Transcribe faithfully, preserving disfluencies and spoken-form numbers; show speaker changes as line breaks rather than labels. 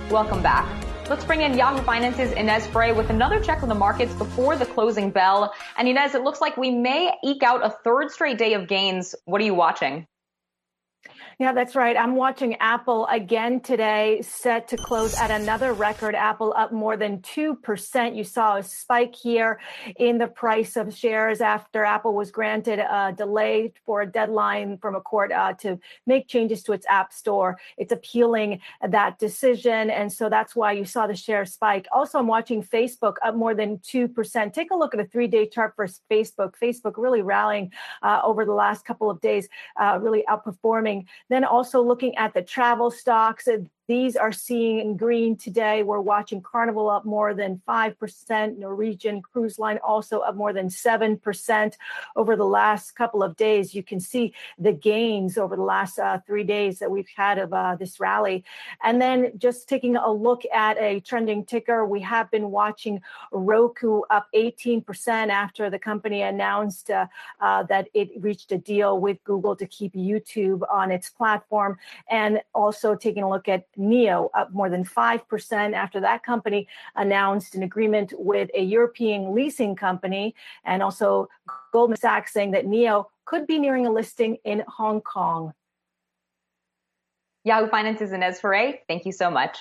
Welcome back. Let's bring in Yahoo Finance's Inez Frey with another check on the markets before the closing bell. And Inez, it looks like we may eke out a third straight day of gains. What are you watching?
Yeah, that's right. I'm watching Apple again today, set to close at another record. Apple up more than two percent. You saw a spike here in the price of shares after Apple was granted a delay for a deadline from a court uh, to make changes to its app store. It's appealing that decision. And so that's why you saw the share spike. Also, I'm watching Facebook up more than two percent. Take a look at a three-day chart for Facebook. Facebook really rallying uh, over the last couple of days, uh, really outperforming. Then also looking at the travel stocks, these are seeing in green today. We're watching Carnival up more than five percent. Norwegian Cruise Line also up more than seven percent over the last couple of days. You can see the gains over the last uh, three days that we've had of uh, this rally. And then just taking a look at a trending ticker, we have been watching Roku up eighteen percent after the company announced uh, uh, that it reached a deal with Google to keep YouTube on its platform. And also taking a look at N I O up more than five percent after that company announced an agreement with a European leasing company, and also Goldman Sachs saying that N I O could be nearing a listing in Hong Kong.
Yahoo Finance's Inez Frey, thank you so much.